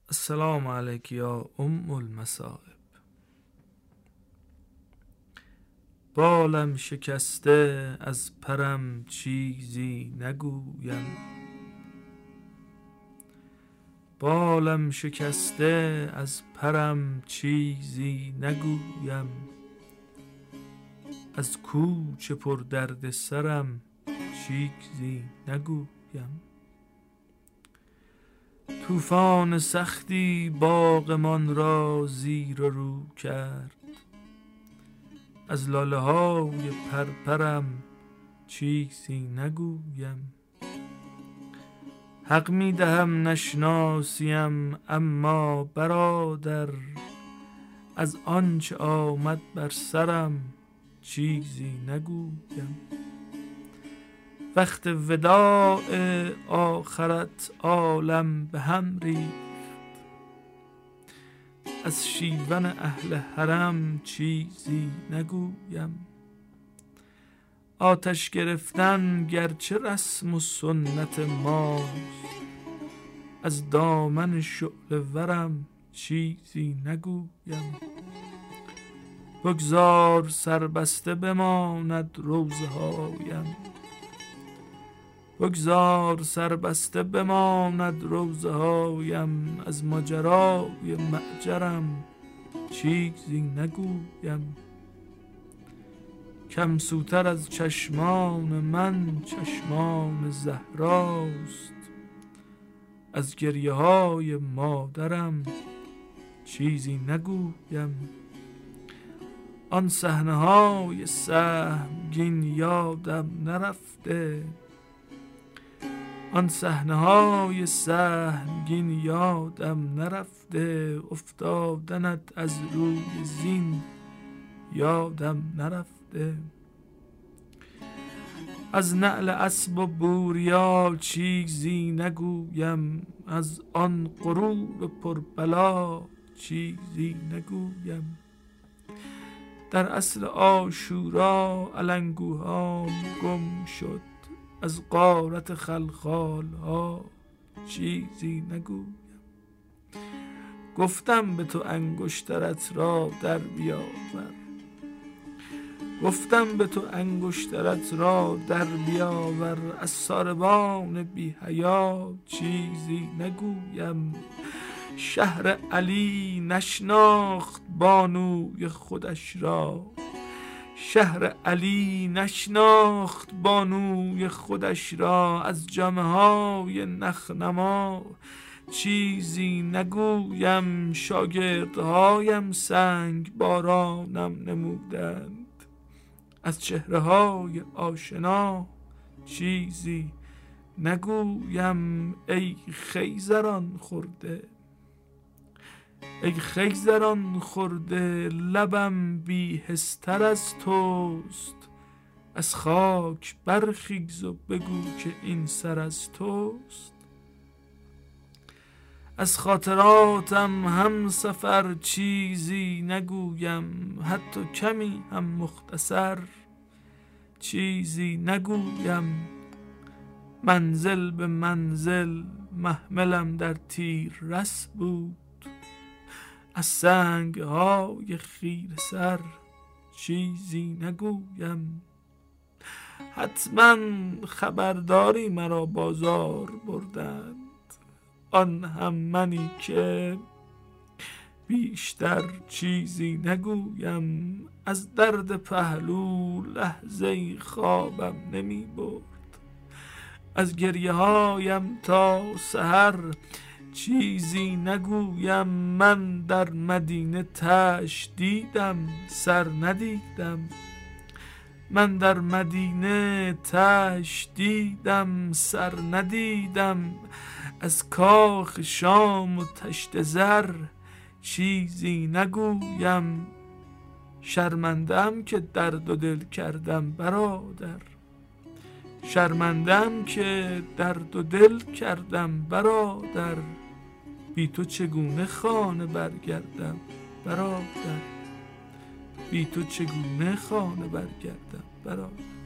السلام علیک یا ام المصائب. بالم شکسته از پرم چیزی نگویم، بالم شکسته از پرم چیزی نگویم، از کوچه پر درد سرم چیزی نگویم. طوفان سختی باغمان را زیر و رو کرد، از لاله های پرپرم چیزی نگویم. حق می دهم نشناسیم، اما برادر از آنچه آمد بر سرم چیزی نگویم. وقت وداع آخرت عالم به هم ریخت، از شیون اهل حرم چیزی نگویم. آتش گرفتن گرچه رسم و سنت ماست، از دامن شعله ورم چیزی نگویم. بگذار سربسته بماند روزه هایم، بگذار سربسته بماند روزه هایم، از ماجرای معجرم چیزی نگویم. کم سوتر از چشمان من چشمان زهراست، از گریه های مادرم چیزی نگویم. آن صحنه های سهمگین یادم نرفته، آن صحنه های سهمگین یادم نرفته، افتادنت از روی زین یادم نرفته. از نعل اسب و بوریا چیزی نگویم، از آن غرور پربلا چیزی نگویم. در عصر عاشورا علنگوهام گم شد، از غارت خلخال ها چیزی نگویم. گفتم به تو انگشترت را در بیاور، گفتم به تو انگشترت را در بیاور، از ساربان بی حیا چیزی نگویم. شهر علی نشناخت بانوی خودش را، شهر علی نشناخت بانوی خودش را، از جامه های نخنما چیزی نگویم. شاگردهایم سنگ بارانم نمودند، از چهره های آشنا چیزی نگویم. ای خیزران خورده، ای خیزران خورده، لبم بی‌حس‌تر از توست. از خاک برخیز و بگو که این سر از توست. از خاطراتم هم سفر چیزی نگویم، حتی کمی هم مختصر چیزی نگویم. منزل به منزل محملم در تیر رس بود، از سنگ های خیره سر چیزی نگویم. حتما خبرداری مرا بازار بردند، آن هم منی که بیشتر چیزی نگویم. از درد پهلو لحظه خوابم نمی برد، از گریه هایم تا سحر چیزی نگویم. من در مدینه تش دیدم سر ندیدم، من در مدینه تش دیدم سر ندیدم. از کاخ شام و تشت زر چیزی نگویم. شرمنده‌ام که درد و دل کردم برادر، شرمنده‌ام که درد و دل کردم برادر. بی تو چگونه خانه برگردم برادر، بی تو چگونه خانه برگردم برادر.